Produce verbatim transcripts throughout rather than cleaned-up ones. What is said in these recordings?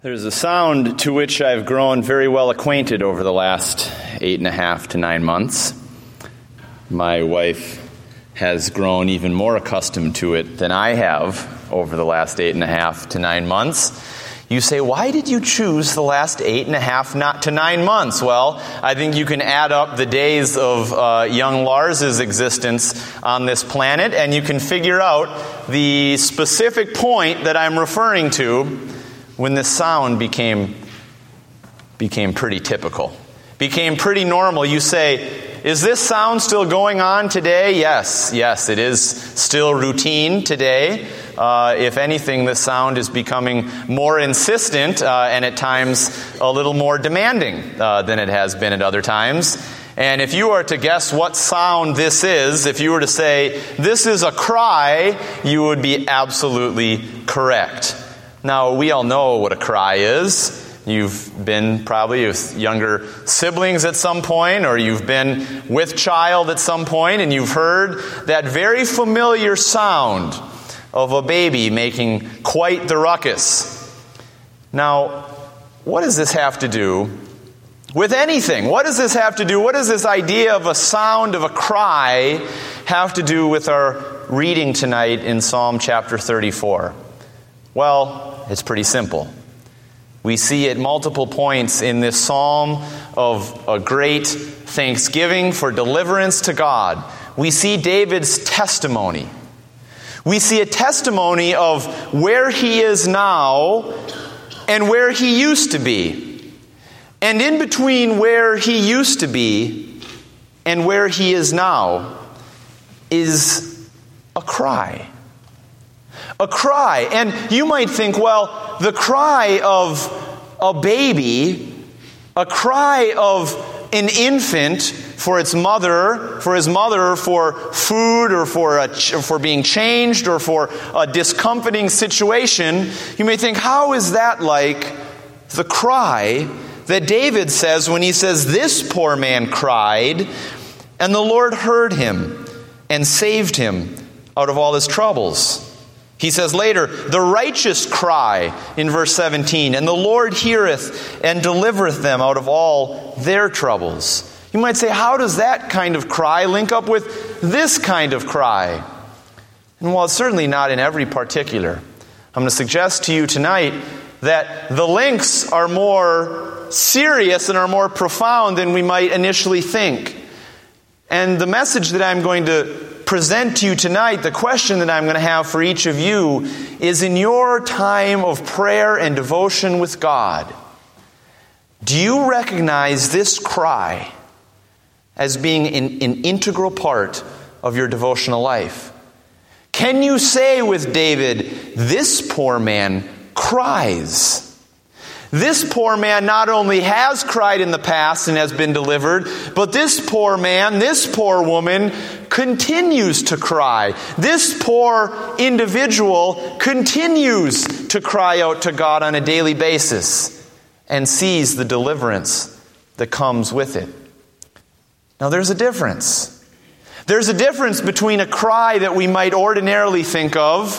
There's a sound to which I've grown very well acquainted over the last eight and a half to nine months. My wife has grown even more accustomed to it than I have over the last eight and a half to nine months. You say, why did you choose the last eight and a half not to nine months? Well, I think you can add up the days of uh, young Lars's existence on this planet, and you can figure out the specific point that I'm referring to when this sound became became pretty typical, became pretty normal. You say, is this sound still going on today? Yes, yes, it is still routine today. Uh, if anything, this sound is becoming more insistent uh, and at times a little more demanding uh, than it has been at other times. And if you are to guess what sound this is, if you were to say, this is a cry, you would be absolutely correct. Now, we all know what a cry is. You've been probably with younger siblings at some point, or you've been with child at some point, and you've heard that very familiar sound of a baby making quite the ruckus. Now, what does this have to do with anything? What does this have to do? What does this idea of a sound of a cry have to do with our reading tonight in Psalm chapter thirty-four? Well, it's pretty simple. We see at multiple points in this psalm of a great thanksgiving for deliverance to God. We see David's testimony. We see a testimony of where he is now and where he used to be. And in between where he used to be and where he is now is a cry. A cry. And you might think, well, the cry of a baby, a cry of an infant for its mother, for his mother, for food or for a, for being changed or for a discomforting situation, you may think, how is that like the cry that David says when he says, this poor man cried, and the Lord heard him and saved him out of all his troubles? He says later, the righteous cry in verse seventeen, and the Lord heareth and delivereth them out of all their troubles. You might say, how does that kind of cry link up with this kind of cry? And while it's certainly not in every particular, I'm going to suggest to you tonight that the links are more serious and are more profound than we might initially think. And the message that I'm going to present to you tonight, the question that I'm going to have for each of you is, in your time of prayer and devotion with God, do you recognize this cry as being an, an integral part of your devotional life? Can you say with David, this poor man cries? This poor man not only has cried in the past and has been delivered, but this poor man, this poor woman continues to cry. This poor individual continues to cry out to God on a daily basis and sees the deliverance that comes with it. Now, there's a difference. There's a difference between a cry that we might ordinarily think of,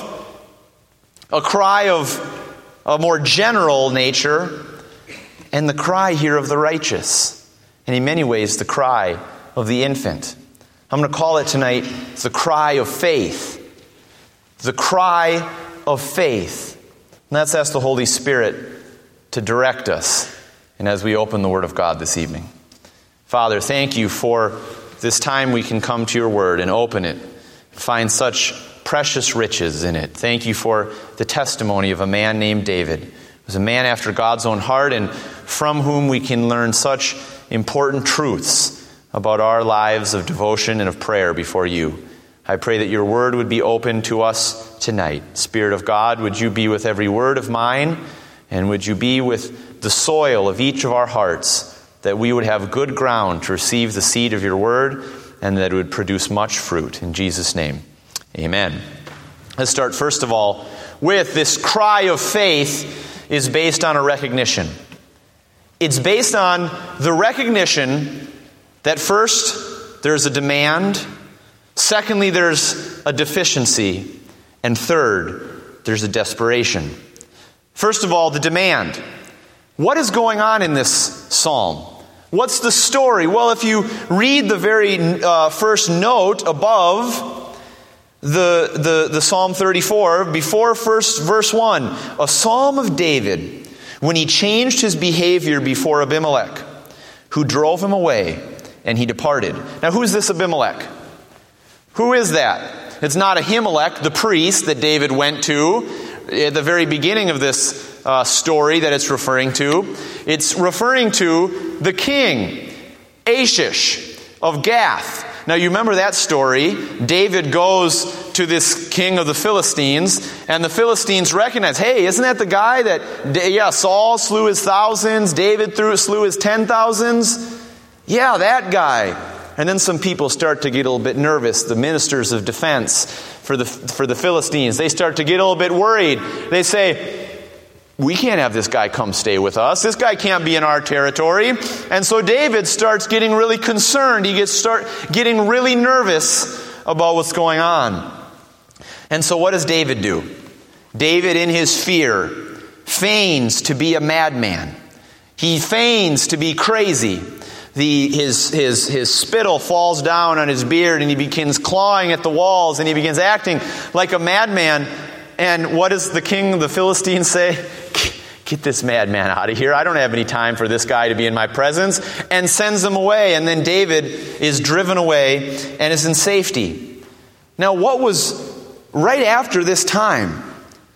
a cry of a more general nature, and the cry here of the righteous, and in many ways the cry of the infant. I'm going to call it tonight the cry of faith. The cry of faith. And let's ask the Holy Spirit to direct us, and as we open the Word of God this evening. Father, thank you for this time we can come to your Word and open it, and find such precious riches in it. Thank you for the testimony of a man named David. He was a man after God's own heart, and from whom we can learn such important truths about our lives of devotion and of prayer before you. I pray that your word would be open to us tonight. Spirit of God, would you be with every word of mine, and would you be with the soil of each of our hearts, that we would have good ground to receive the seed of your word, and that it would produce much fruit. In Jesus' name, amen. Let's start first of all with this cry of faith is based on a recognition. It's based on the recognition that first, there's a demand. Secondly, there's a deficiency. And third, there's a desperation. First of all, the demand. What is going on in this psalm? What's the story? Well, if you read the very uh, first note above the, the, the Psalm thirty-four, before first verse one, a psalm of David when he changed his behavior before Abimelech, who drove him away, and he departed. Now, who's this Abimelech? Who is that? It's not Ahimelech, the priest that David went to at the very beginning of this uh, story that it's referring to. It's referring to the king, Achish of Gath. Now, you remember that story. David goes to this king of the Philistines, and the Philistines recognize, hey, isn't that the guy that, yeah, Saul slew his thousands, David threw, slew his ten thousands? Yeah, that guy. And then some people start to get a little bit nervous. The ministers of defense for the for the Philistines, they start to get a little bit worried. They say, we can't have this guy come stay with us. This guy can't be in our territory. And so David starts getting really concerned. He gets start getting really nervous about what's going on. And so what does David do? David, in his fear, feigns to be a madman. He feigns to be crazy. The, his, his, his spittle falls down on his beard, and he begins clawing at the walls, and he begins acting like a madman. And what does the king of the Philistines say? Get this madman out of here. I don't have any time for this guy to be in my presence. And sends him away. And then David is driven away and is in safety. Now, what was right after this time,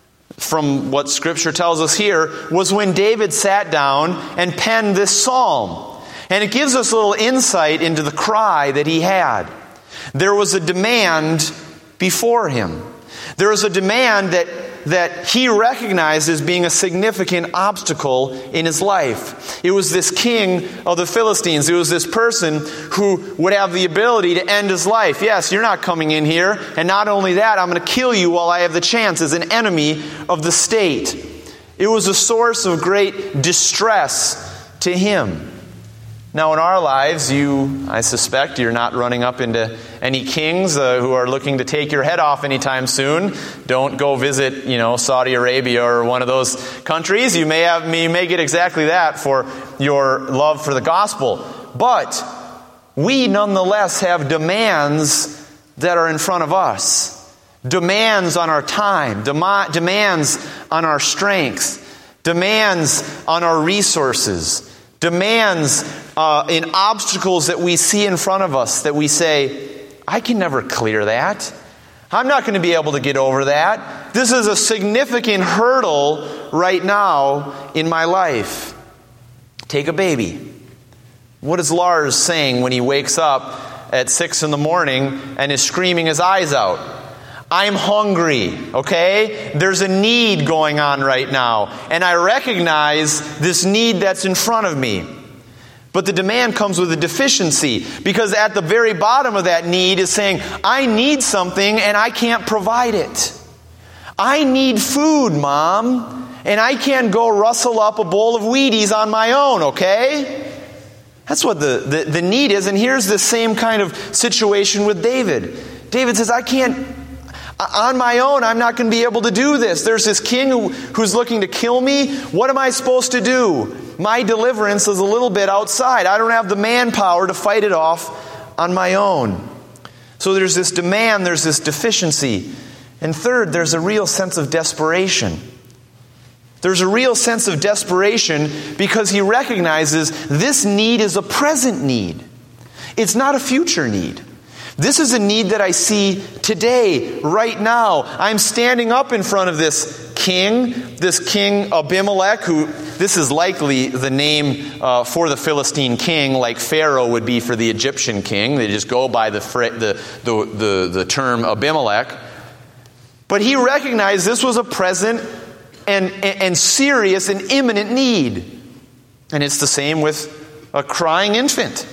from what Scripture tells us here, was when David sat down and penned this psalm. And it gives us a little insight into the cry that he had. There was a demand before him. There was a demand that, that he recognized as being a significant obstacle in his life. It was this king of the Philistines. It was this person who would have the ability to end his life. Yes, you're not coming in here. And not only that, I'm going to kill you while I have the chance as an enemy of the state. It was a source of great distress to him. Now, in our lives, you, I suspect, you're not running up into any kings uh, who are looking to take your head off anytime soon. Don't go visit, you know, Saudi Arabia or one of those countries. You may have, you may get exactly that for your love for the gospel. But we nonetheless have demands that are in front of us. Demands on our time. Dem- demands on our strength. Demands on our resources. Demands uh, in obstacles that we see in front of us that we say, I can never clear that. I'm not going to be able to get over that. This is a significant hurdle right now in my life. Take a baby. What is Lars saying when he wakes up at six in the morning and is screaming his eyes out? I'm hungry, okay? There's a need going on right now. And I recognize this need that's in front of me. But the demand comes with a deficiency. Because at the very bottom of that need is saying, I need something and I can't provide it. I need food, Mom. And I can't go rustle up a bowl of Wheaties on my own, okay? That's what the, the, the need is. And here's the same kind of situation with David. David says, I can't... On my own, I'm not going to be able to do this. There's this king who, who's looking to kill me. What am I supposed to do? My deliverance is a little bit outside. I don't have the manpower to fight it off on my own. So there's this demand, there's this deficiency. And third, there's a real sense of desperation. There's a real sense of desperation because he recognizes this need is a present need. It's not a future need. This is a need that I see today, right now. I'm standing up in front of this king, this king Abimelech, who this is likely the name uh, for the Philistine king, like Pharaoh would be for the Egyptian king. They just go by the, the, the, the, the term Abimelech. But he recognized this was a present and, and, and serious and imminent need. And it's the same with a crying infant.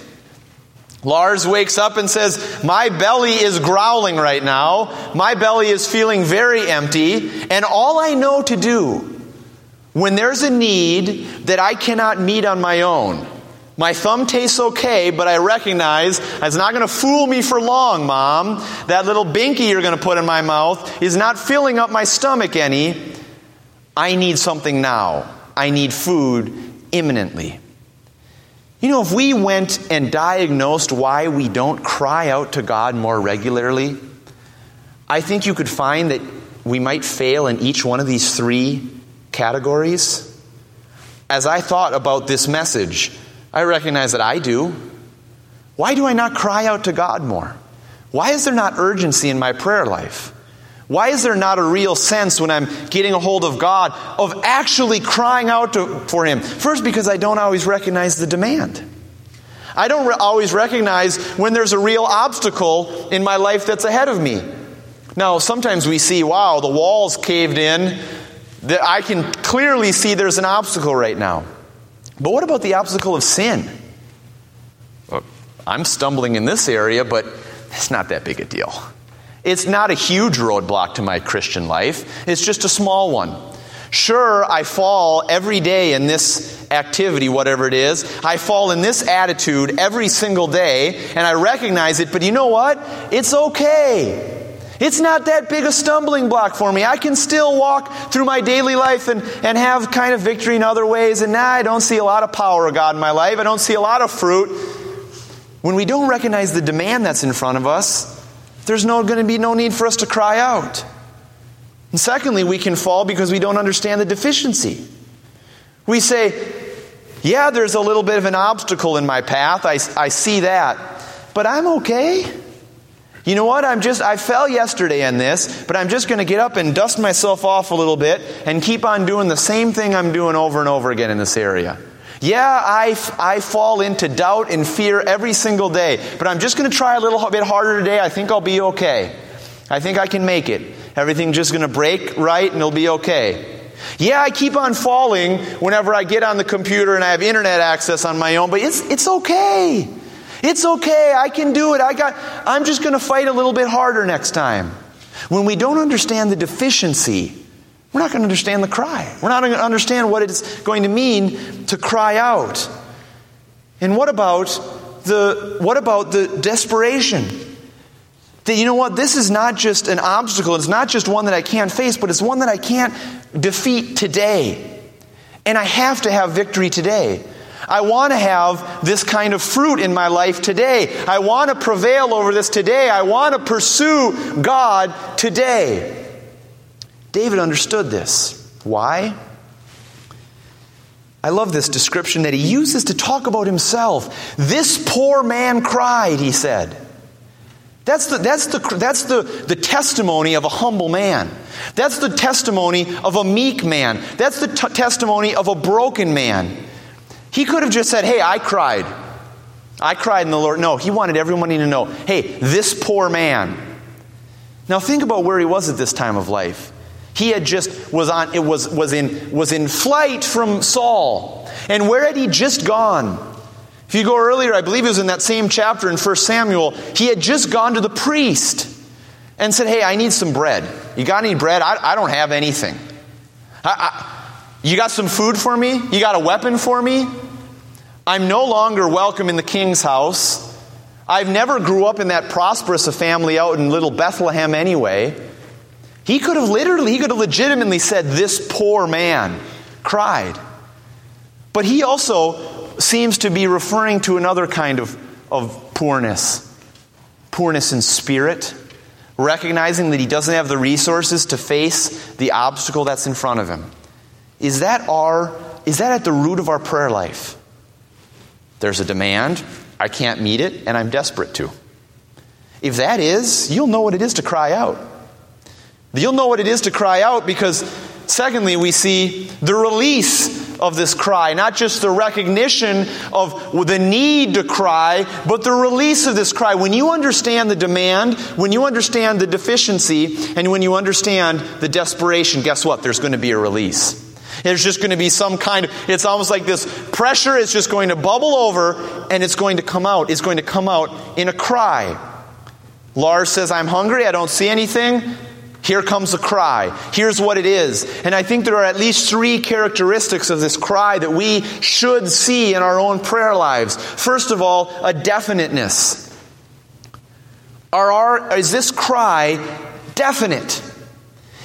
Lars wakes up and says, my belly is growling right now. My belly is feeling very empty. And all I know to do when there's a need that I cannot meet on my own, my thumb tastes okay, but I recognize it's not going to fool me for long, Mom. That little binky you're going to put in my mouth is not filling up my stomach any. I need something now. I need food imminently. You know, if we went and diagnosed why we don't cry out to God more regularly, I think you could find that we might fail in each one of these three categories. As I thought about this message, I recognize that I do. Why do I not cry out to God more? Why is there not urgency in my prayer life? Why is there not a real sense when I'm getting a hold of God of actually crying out to, for Him? First, because I don't always recognize the demand. I don't re- always recognize when there's a real obstacle in my life that's ahead of me. Now, sometimes we see, wow, the wall's caved in. That I can clearly see there's an obstacle right now. But what about the obstacle of sin? Well, I'm stumbling in this area, but it's not that big a deal. It's not a huge roadblock to my Christian life. It's just a small one. Sure, I fall every day in this activity, whatever it is. I fall in this attitude every single day, and I recognize it, but you know what? It's okay. It's not that big a stumbling block for me. I can still walk through my daily life and, and have kind of victory in other ways. And now I don't see a lot of power of God in my life. I don't see a lot of fruit. When we don't recognize the demand that's in front of us, there's no going to be no need for us to cry out. And secondly, we can fall because we don't understand the deficiency. We say, yeah, there's a little bit of an obstacle in my path. I, I see that. But I'm okay. You know what? I'm just, I fell yesterday in this, but I'm just going to get up and dust myself off a little bit and keep on doing the same thing I'm doing over and over again in this area. Yeah, I, I fall into doubt and fear every single day, but I'm just going to try a little bit harder today. I think I'll be okay. I think I can make it. Everything's just going to break right and it'll be okay. Yeah, I keep on falling whenever I get on the computer and I have internet access on my own, but it's it's okay. It's okay, I can do it. I got, I'm just going to fight a little bit harder next time. When we don't understand the deficiency, we're not going to understand the cry. We're not going to understand what it's going to mean to cry out. And what about the what about the desperation? That, you know what, this is not just an obstacle. It's not just one that I can't face, but it's one that I can't defeat today. And I have to have victory today. I want to have this kind of fruit in my life today. I want to prevail over this today. I want to pursue God today. David understood this. Why? I love this description that he uses to talk about himself. This poor man cried, he said. That's the, that's the, that's the, the testimony of a humble man. That's the testimony of a meek man. That's the t- testimony of a broken man. He could have just said, hey, I cried. I cried in the Lord. No, he wanted everybody to know, hey, this poor man. Now think about where he was at this time of life. He had just was on it was was in was in flight from Saul. And where had he just gone? If you go earlier, I believe it was in that same chapter in First Samuel, he had just gone to the priest and said, hey, I need some bread. You got any bread? I, I don't have anything. I, I, you got some food for me? You got a weapon for me? I'm no longer welcome in the king's house. I've never grew up in that prosperous a family out in little Bethlehem anyway. He could have literally, he could have legitimately said, this poor man cried. But he also seems to be referring to another kind of, of poorness. Poorness in spirit. Recognizing that he doesn't have the resources to face the obstacle that's in front of him. Is that our, is that at the root of our prayer life? There's a demand, I can't meet it, and I'm desperate to. If that is, you'll know what it is to cry out. You'll know what it is to cry out because, secondly, we see the release of this cry. Not just the recognition of the need to cry, but the release of this cry. When you understand the demand, when you understand the deficiency, and when you understand the desperation, guess what? There's going to be a release. There's just going to be some kind of, it's almost like this pressure is just going to bubble over and it's going to come out. It's going to come out in a cry. Lars says, I'm hungry, I don't see anything. Here comes a cry. Here's what it is. And I think there are at least three characteristics of this cry that we should see in our own prayer lives. First of all, a definiteness. Are our, is this cry definite?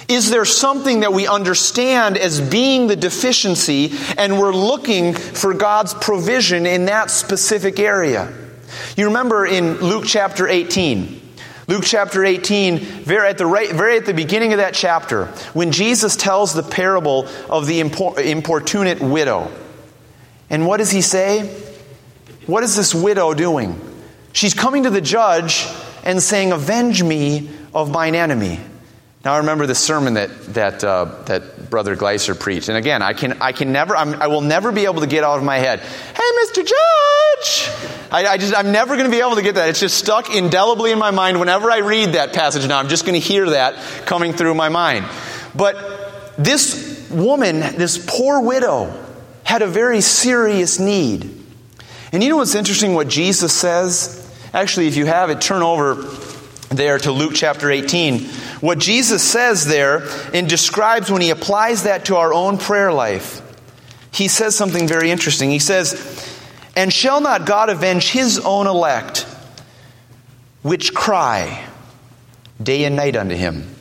Is there something that we understand as being the deficiency, and we're looking for God's provision in that specific area? You remember in Luke chapter eighteen, Luke chapter eighteen, very at the right, very at the beginning of that chapter, when Jesus tells the parable of the importunate widow. And what does he say? What is this widow doing? She's coming to the judge and saying, "Avenge me of mine enemy." Now I remember the sermon that that uh, that Brother Gleiser preached, and again, I can I can never I'm, I will never be able to get out of my head, "Hey, Mister Judge." I, I just I'm never going to be able to get that. It's just stuck indelibly in my mind. Whenever I read that passage now, I'm just going to hear that coming through my mind. But this woman, this poor widow, had a very serious need. And you know what's interesting? What Jesus says. Actually, if you have it, turn over there to Luke chapter eighteen. What Jesus says there and describes when he applies that to our own prayer life, he says something very interesting. He says, "And shall not God avenge his own elect, which cry day and night unto him?"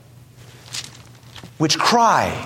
Which cry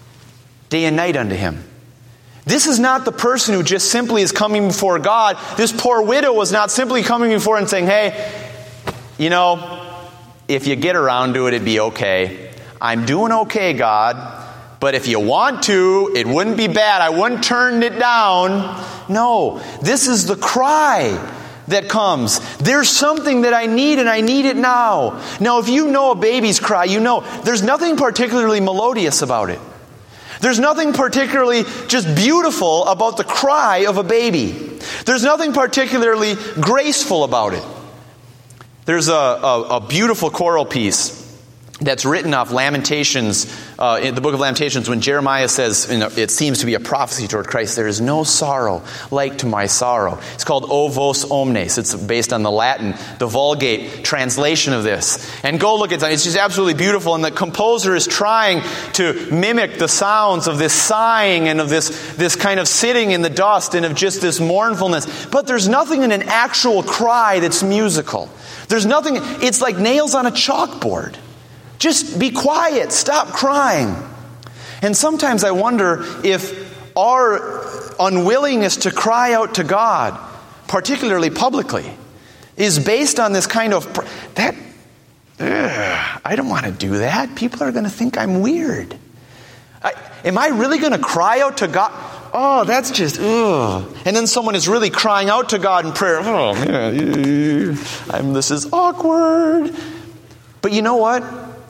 day and night unto him. This is not the person who just simply is coming before God. This poor widow was not simply coming before and saying, "Hey, you know, if you get around to it, it'd be okay. I'm doing okay, God. But if you want to, it wouldn't be bad. I wouldn't turn it down." No, this is the cry that comes. There's something that I need, and I need it now. Now, if you know a baby's cry, you know there's nothing particularly melodious about it. There's nothing particularly just beautiful about the cry of a baby. There's nothing particularly graceful about it. There's a, a, a beautiful choral piece that's written off Lamentations, uh, in the book of Lamentations, when Jeremiah says, you know, it seems to be a prophecy toward Christ, "There is no sorrow like to my sorrow." It's called O Vos Omnes. It's based on the Latin, the Vulgate translation of this. And go look at it. It's just absolutely beautiful. And the composer is trying to mimic the sounds of this sighing and of this, this kind of sitting in the dust and of just this mournfulness. But there's nothing in an actual cry that's musical. There's nothing, it's like nails on a chalkboard. Just be quiet. Stop crying. And sometimes I wonder if our unwillingness to cry out to God, particularly publicly, is based on this kind of, that, ugh, I don't want to do that. People are going to think I'm weird. I, am I really going to cry out to God? Oh, that's just, ugh. And then someone is really crying out to God in prayer. Oh, yeah, I'm, this is awkward. But you know what?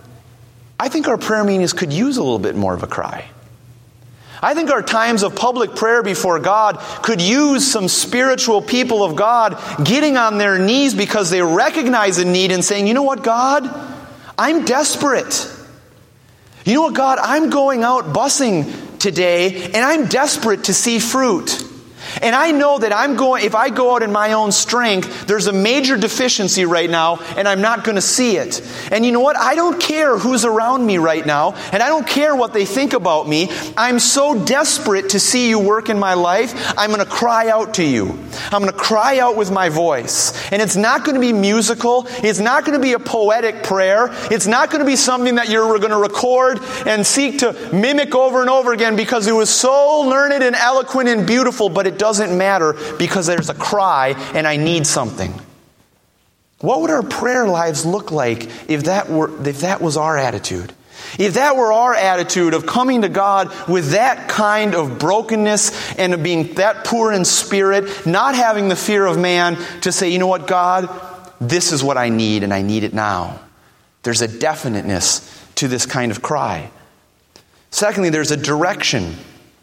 I think our prayer meetings could use a little bit more of a cry. I think our times of public prayer before God could use some spiritual people of God getting on their knees because they recognize a need and saying, "You know what, God? I'm desperate. You know what, God? I'm going out busing today and I'm desperate to see fruit. And I know that I'm going, if I go out in my own strength, there's a major deficiency right now, and I'm not going to see it. And you know what? I don't care who's around me right now, and I don't care what they think about me. I'm so desperate to see you work in my life, I'm going to cry out to you. I'm going to cry out with my voice. And it's not going to be musical. It's not going to be a poetic prayer. It's not going to be something that you're going to record and seek to mimic over and over again because it was so learned and eloquent and beautiful, but it doesn't matter because there's a cry and I need something. What would our prayer lives look like if that were if that was our attitude? If that were our attitude of coming to God with that kind of brokenness and of being that poor in spirit, not having the fear of man, to say, you know what, God, this is what I need and I need it now. There's a definiteness to this kind of cry. Secondly, there's a direction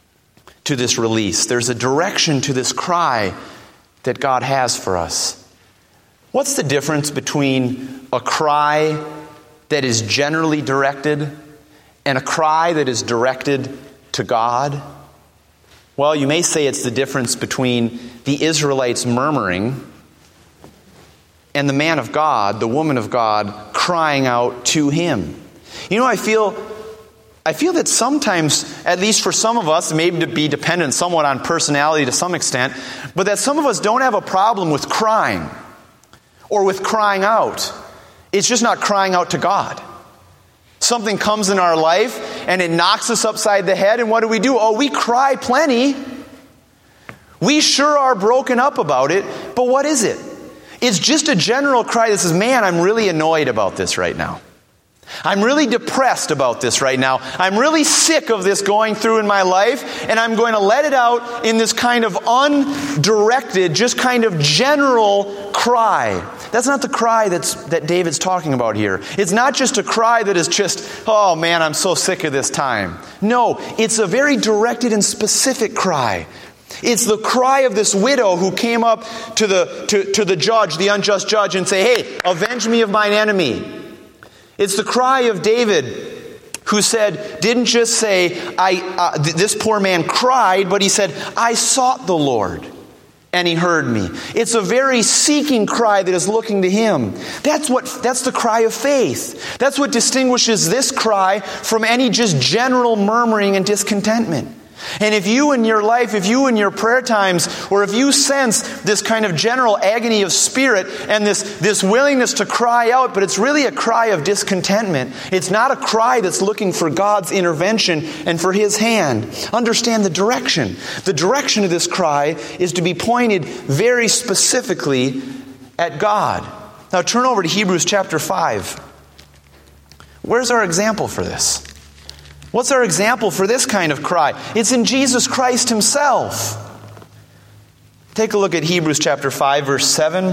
to this release. There's a direction to this cry that God has for us. What's the difference between a cry that is generally directed and a cry that is directed to God? Well, you may say it's the difference between the Israelites murmuring and the man of God, the woman of God, crying out to Him. You know, I feel... I feel that sometimes, at least for some of us, maybe to be dependent somewhat on personality to some extent, but that some of us don't have a problem with crying or with crying out. It's just not crying out to God. Something comes in our life and it knocks us upside the head, and what do we do? Oh, we cry plenty. We sure are broken up about it, but what is it? It's just a general cry that says, man, I'm really annoyed about this right now. I'm really depressed about this right now. I'm really sick of this going through in my life, and I'm going to let it out in this kind of undirected, just kind of general cry. That's not the cry that's, that David's talking about here. It's not just a cry that is just, oh man, I'm so sick of this time. No, it's a very directed and specific cry. It's the cry of this widow who came up to the, to, to the judge, the unjust judge, and say, hey, avenge me of mine enemy. It's the cry of David, who said, didn't just say, I, uh, th- this poor man cried, but he said, I sought the Lord, and he heard me. It's a very seeking cry that is looking to him. That's what, that's the cry of faith. That's what distinguishes this cry from any just general murmuring and discontentment. And if you in your life, if you in your prayer times, or if you sense this kind of general agony of spirit and this, this willingness to cry out, but it's really a cry of discontentment. It's not a cry that's looking for God's intervention and for His hand. Understand the direction. The direction of this cry is to be pointed very specifically at God. Now turn over to Hebrews chapter five. Where's our example for this? What's our example for this kind of cry? It's in Jesus Christ Himself. Take a look at Hebrews chapter five, verse seven.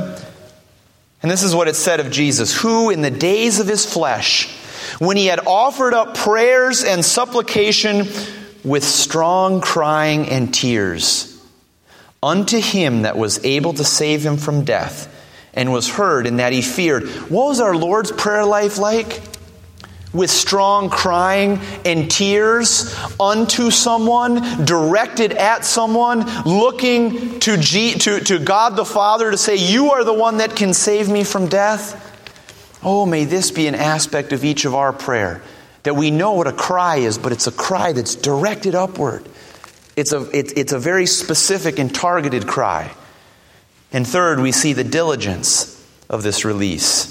And this is what it said of Jesus, who in the days of His flesh, when He had offered up prayers and supplication with strong crying and tears, unto Him that was able to save Him from death, and was heard in that He feared. What was our Lord's prayer life like? With strong crying and tears unto someone, directed at someone, looking to, G, to, to God the Father to say, you are the one that can save me from death. Oh, may this be an aspect of each of our prayer, that we know what a cry is, but it's a cry that's directed upward. It's a, it, it's a very specific and targeted cry. And third, we see the diligence of this release.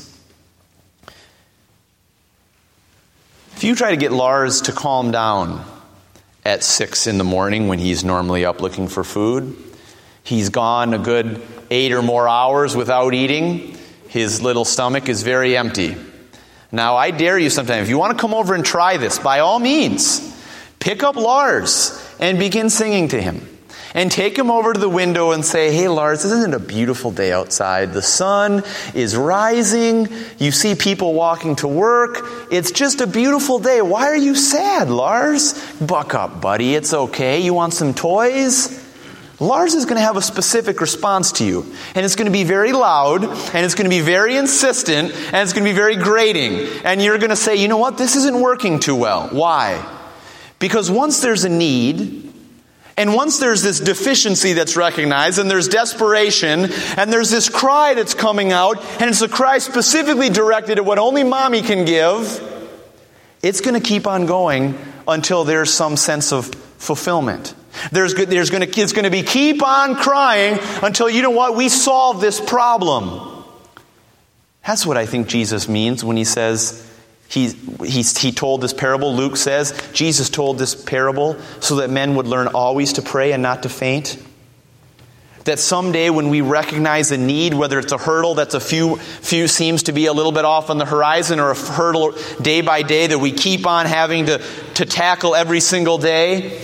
If you try to get Lars to calm down at six in the morning when he's normally up looking for food, he's gone a good eight or more hours without eating, his little stomach is very empty. Now, I dare you sometime, if you want to come over and try this, by all means, pick up Lars and begin singing to him. And take him over to the window and say, hey, Lars, isn't it a beautiful day outside? The sun is rising. You see people walking to work. It's just a beautiful day. Why are you sad, Lars? Buck up, buddy. It's okay. You want some toys? Lars is going to have a specific response to you. And it's going to be very loud. And it's going to be very insistent. And it's going to be very grating. And you're going to say, you know what? This isn't working too well. Why? Because once there's a need, and once there's this deficiency that's recognized, and there's desperation, and there's this cry that's coming out, and it's a cry specifically directed at what only mommy can give, it's going to keep on going until there's some sense of fulfillment. There's, there's going to, it's going to be keep on crying until, you know what, we solve this problem. That's what I think Jesus means when He says, He, he, he told this parable, Luke says, Jesus told this parable so that men would learn always to pray and not to faint. That someday when we recognize a need, whether it's a hurdle that's a few, few seems to be a little bit off on the horizon, or a hurdle day by day that we keep on having to, to tackle every single day,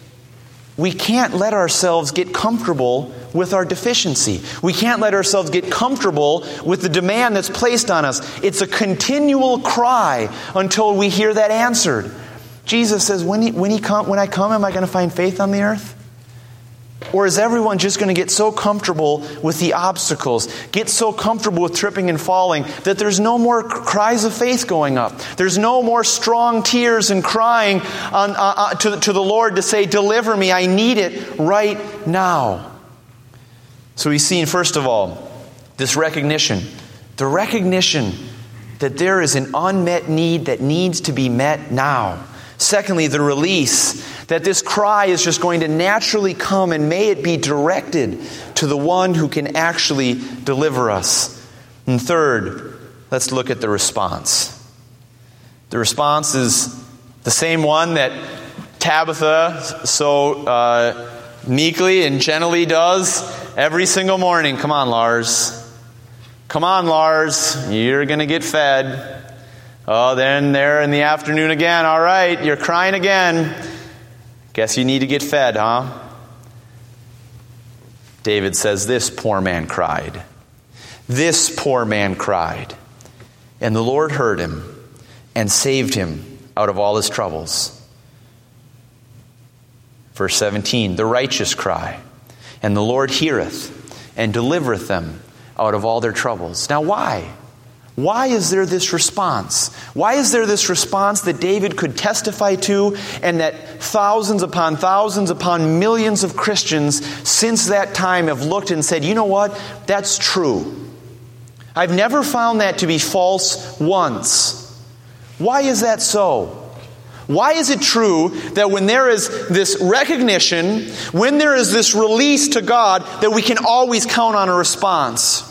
we can't let ourselves get comfortable with our deficiency. We can't let ourselves get comfortable with the demand that's placed on us. It's a continual cry until we hear that answered. Jesus says, when, he, when, he come, when I come, am I going to find faith on the earth? Or is everyone just going to get so comfortable with the obstacles, get so comfortable with tripping and falling, that there's no more cries of faith going up? There's no more strong tears and crying on, uh, uh, to, to the Lord to say, deliver me, I need it right now. So we've seen, first of all, this recognition. The recognition that there is an unmet need that needs to be met now. Secondly, the release that this cry is just going to naturally come, and may it be directed to the one who can actually deliver us. And third, let's look at the response. The response is the same one that Tabitha so uh, meekly and gently does every single morning. Come on, Lars. Come on, Lars. You're going to get fed. Oh, then there in the afternoon again. All right, you're crying again. Guess you need to get fed, huh? David says, this poor man cried. This poor man cried. And the Lord heard him and saved him out of all his troubles. Verse seventeen, the righteous cry, and the Lord heareth and delivereth them out of all their troubles. Now why? Why is there this response? Why is there this response that David could testify to, and that thousands upon thousands upon millions of Christians since that time have looked and said, you know what? That's true. I've never found that to be false once. Why is that so? Why is it true that when there is this recognition, when there is this release to God, that we can always count on a response?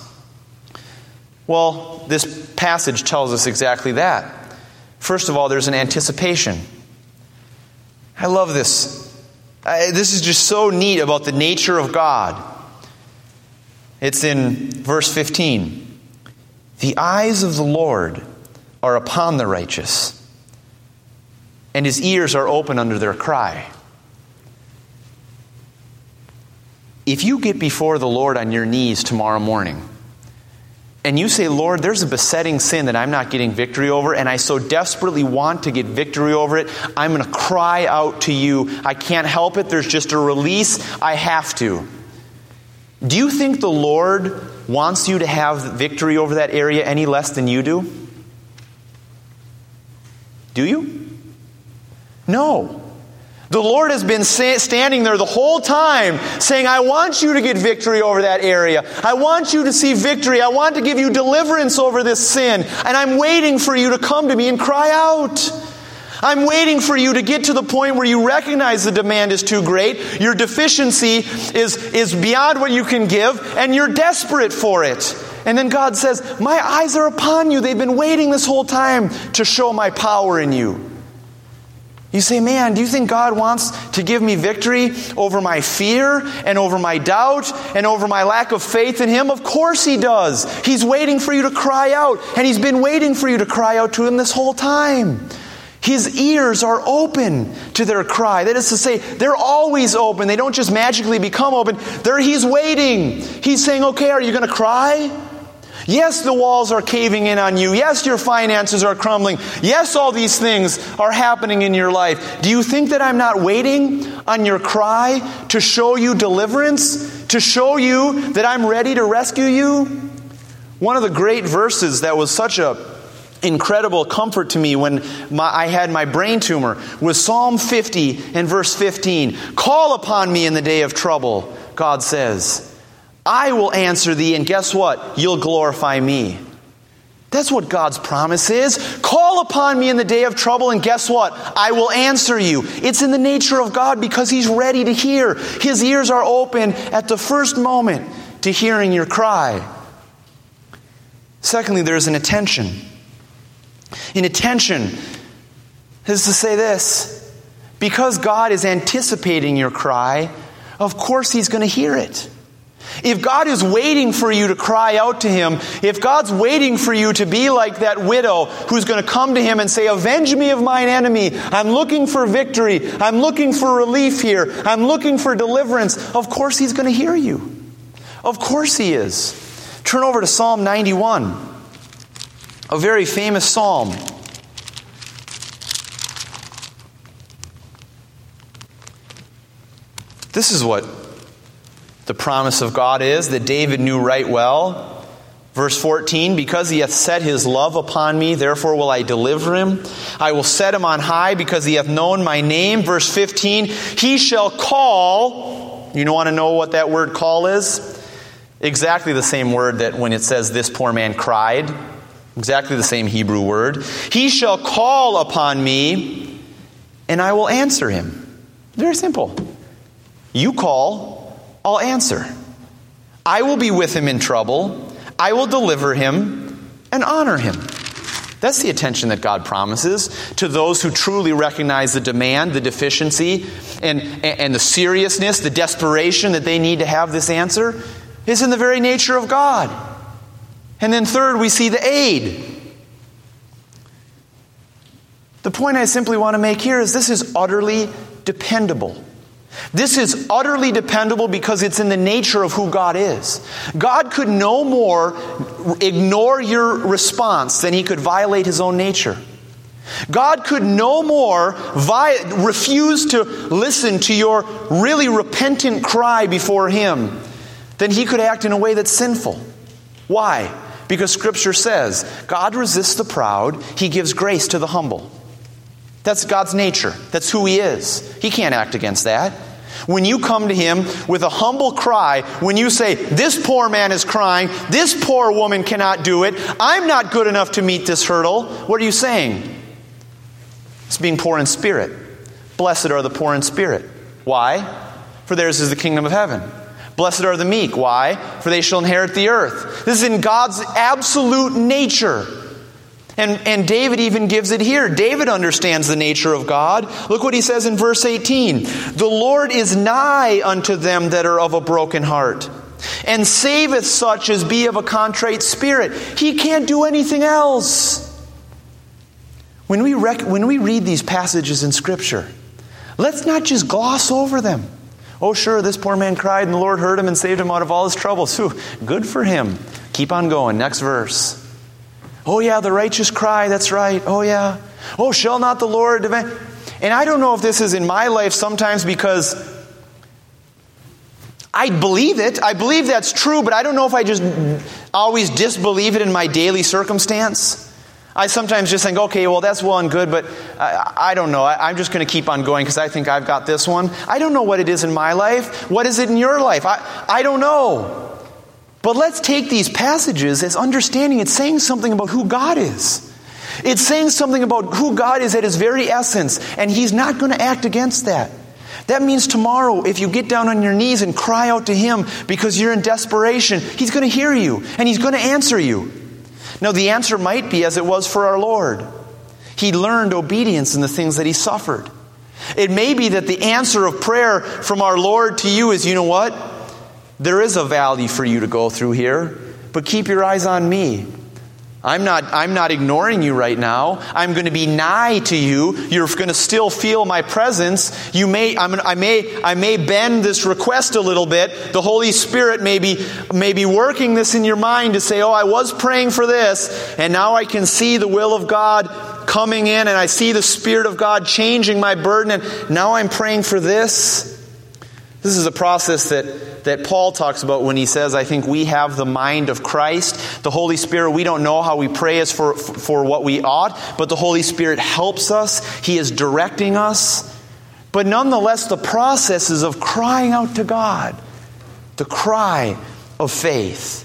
Well, this passage tells us exactly that. First of all, there's an anticipation. I love this. I, this is just so neat about the nature of God. It's in verse fifteen. The eyes of the Lord are upon the righteous, and his ears are open unto their cry. If you get before the Lord on your knees tomorrow morning, and you say, Lord, there's a besetting sin that I'm not getting victory over, and I so desperately want to get victory over it, I'm going to cry out to you. I can't help it. There's just a release. I have to. Do you think the Lord wants you to have victory over that area any less than you do? Do you? No. The Lord has been standing there the whole time saying, I want you to get victory over that area. I want you to see victory. I want to give you deliverance over this sin. And I'm waiting for you to come to me and cry out. I'm waiting for you to get to the point where you recognize the demand is too great. Your deficiency is, is beyond what you can give, and you're desperate for it. And then God says, my eyes are upon you. They've been waiting this whole time to show my power in you. You say, man, do you think God wants to give me victory over my fear and over my doubt and over my lack of faith in Him? Of course He does. He's waiting for you to cry out, and He's been waiting for you to cry out to Him this whole time. His ears are open to their cry. That is to say, they're always open. They don't just magically become open. They're, He's waiting. He's saying, okay, are you going to cry? Yes, the walls are caving in on you. Yes, your finances are crumbling. Yes, all these things are happening in your life. Do you think that I'm not waiting on your cry to show you deliverance? To show you that I'm ready to rescue you? One of the great verses that was such a incredible comfort to me when my, I had my brain tumor was Psalm fifty and verse fifteen. Call upon me in the day of trouble, God says. I will answer thee, and guess what? You'll glorify me. That's what God's promise is. Call upon me in the day of trouble, and guess what? I will answer you. It's in the nature of God because He's ready to hear. His ears are open at the first moment to hearing your cry. Secondly, there's an attention. An attention is to say this: because God is anticipating your cry, of course He's going to hear it. If God is waiting for you to cry out to Him, if God's waiting for you to be like that widow who's going to come to Him and say, avenge me of mine enemy, I'm looking for victory, I'm looking for relief here, I'm looking for deliverance, of course He's going to hear you. Of course He is. Turn over to Psalm ninety-one, a very famous psalm. This is what the promise of God is, that David knew right well. Verse fourteen, because He hath set His love upon me, therefore will I deliver him. I will set him on high because he hath known my name. Verse fifteen, he shall call. You want to know what that word call is? Exactly the same word that when it says this poor man cried. Exactly the same Hebrew word. He shall call upon me, and I will answer him. Very simple. You call, I'll answer. I will be with him in trouble. I will deliver him and honor him. That's the attention that God promises to those who truly recognize the demand, the deficiency, and, and the seriousness, the desperation that they need to have this answer. It's in the very nature of God. And then third, we see the aid. The point I simply want to make here is this is utterly dependable. This is utterly dependable because it's in the nature of who God is. God could no more ignore your response than He could violate His own nature. God could no more vi- refuse to listen to your really repentant cry before Him than He could act in a way that's sinful. Why? Because Scripture says, God resists the proud, He gives grace to the humble. That's God's nature. That's who He is. He can't act against that. When you come to Him with a humble cry, when you say, this poor man is crying, this poor woman cannot do it, I'm not good enough to meet this hurdle, what are you saying? It's being poor in spirit. Blessed are the poor in spirit. Why? For theirs is the kingdom of heaven. Blessed are the meek. Why? For they shall inherit the earth. This is in God's absolute nature. And, and David even gives it here. David understands the nature of God. Look what he says in verse eighteen. The Lord is nigh unto them that are of a broken heart, and saveth such as be of a contrite spirit. He can't do anything else. When we, rec- when we read these passages in Scripture, let's not just gloss over them. Oh, sure, this poor man cried and the Lord heard him and saved him out of all his troubles. Whew, good for him. Keep on going. Next verse. Oh yeah, the righteous cry, that's right. Oh yeah. Oh, shall not the Lord defend? And I don't know if this is in my life sometimes because I believe it. I believe that's true, but I don't know if I just always disbelieve it in my daily circumstance. I sometimes just think, okay, well, that's well and good, but I, I don't know. I, I'm just going to keep on going because I think I've got this one. I don't know what it is in my life. What is it in your life? I, I don't know. But let's take these passages as understanding it's saying something about who God is. It's saying something about who God is at His very essence, and He's not going to act against that. That means tomorrow, if you get down on your knees and cry out to Him because you're in desperation, He's going to hear you, and He's going to answer you. Now, the answer might be as it was for our Lord. He learned obedience in the things that He suffered. It may be that the answer of prayer from our Lord to you is, you know what? There is a valley for you to go through here, but keep your eyes on me. I'm not, I'm not ignoring you right now. I'm going to be nigh to you. You're going to still feel my presence. You may, I'm, I may, I may bend this request a little bit. The Holy Spirit may be, may be working this in your mind to say, oh, I was praying for this, and now I can see the will of God coming in, and I see the Spirit of God changing my burden, and now I'm praying for this. This is a process that, that Paul talks about when he says, I think we have the mind of Christ. The Holy Spirit, we don't know how we pray as for, for what we ought, but the Holy Spirit helps us. He is directing us. But nonetheless, the processes of crying out to God, the cry of faith.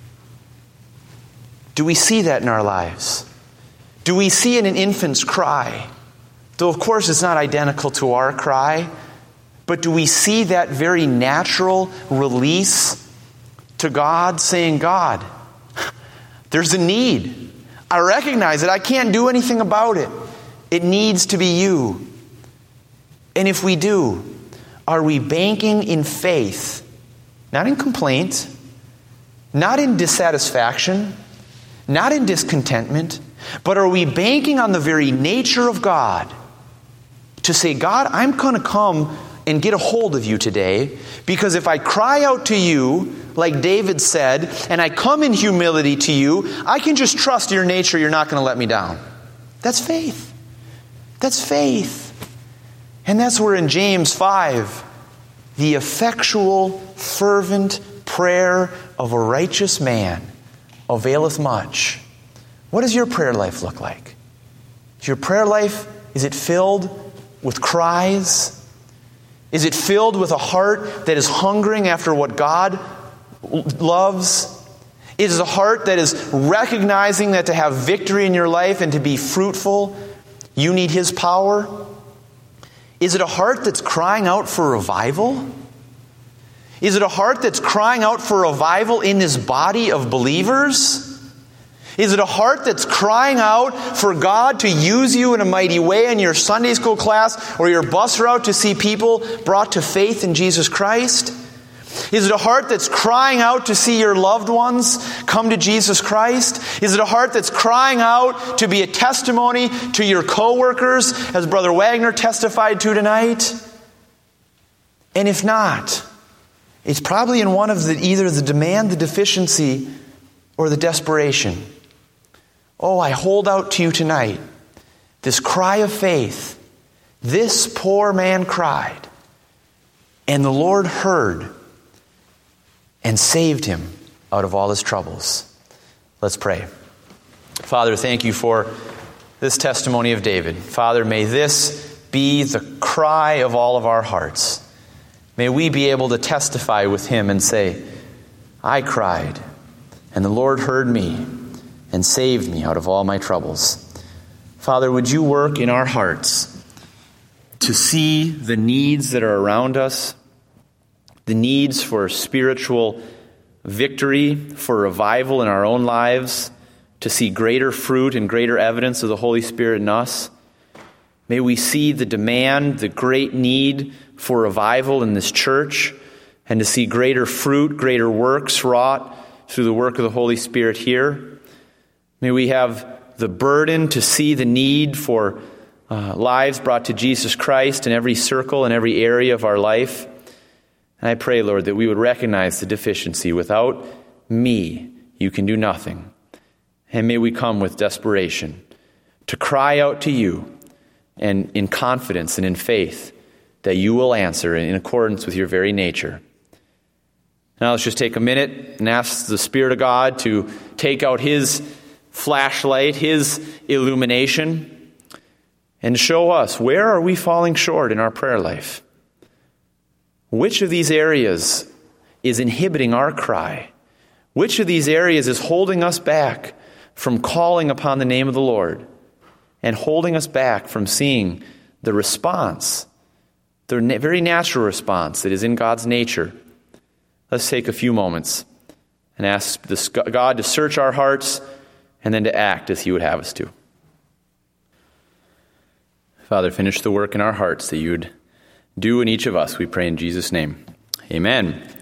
Do we see that in our lives? Do we see in an infant's cry? Though, of course, it's not identical to our cry. But do we see that very natural release to God, saying, God, there's a need. I recognize it. I can't do anything about it. It needs to be you. And if we do, are we banking in faith, not in complaint, not in dissatisfaction, not in discontentment, but are we banking on the very nature of God to say, God, I'm going to come and get a hold of you today, because if I cry out to you, like David said, and I come in humility to you, I can just trust your nature, you're not going to let me down. That's faith. That's faith. And that's where in James five, the effectual, fervent prayer of a righteous man availeth much. What does your prayer life look like? Is your prayer life, is it filled with cries? Is it filled with a heart that is hungering after what God loves? Is it a heart that is recognizing that to have victory in your life and to be fruitful, you need His power? Is it a heart that's crying out for revival? Is it a heart that's crying out for revival in this body of believers? Is it a heart that's crying out for God to use you in a mighty way in your Sunday school class or your bus route to see people brought to faith in Jesus Christ? Is it a heart that's crying out to see your loved ones come to Jesus Christ? Is it a heart that's crying out to be a testimony to your coworkers, as Brother Wagner testified to tonight? And if not, it's probably in one of the either the demand, the deficiency, or the desperation. Oh, I hold out to you tonight this cry of faith. This poor man cried, and the Lord heard and saved him out of all his troubles. Let's pray. Father, thank you for this testimony of David. Father, may this be the cry of all of our hearts. May we be able to testify with him and say, I cried, and the Lord heard me and saved me out of all my troubles. Father, would you work in our hearts to see the needs that are around us, the needs for spiritual victory, for revival in our own lives, to see greater fruit and greater evidence of the Holy Spirit in us. May we see the demand, the great need for revival in this church, and to see greater fruit, greater works wrought through the work of the Holy Spirit here. May we have the burden to see the need for uh, lives brought to Jesus Christ in every circle and every area of our life. And I pray, Lord, that we would recognize the deficiency. Without me, you can do nothing. And may we come with desperation to cry out to you, and in confidence and in faith that you will answer in accordance with your very nature. Now let's just take a minute and ask the Spirit of God to take out his flashlight, his illumination, and show us, where are we falling short in our prayer life? Which of these areas is inhibiting our cry? Which of these areas is holding us back from calling upon the name of the Lord and holding us back from seeing the response, the very natural response that is in God's nature? Let's take a few moments and ask this God to search our hearts and then to act as he would have us to. Father, finish the work in our hearts that you would do in each of us, we pray in Jesus' name. Amen.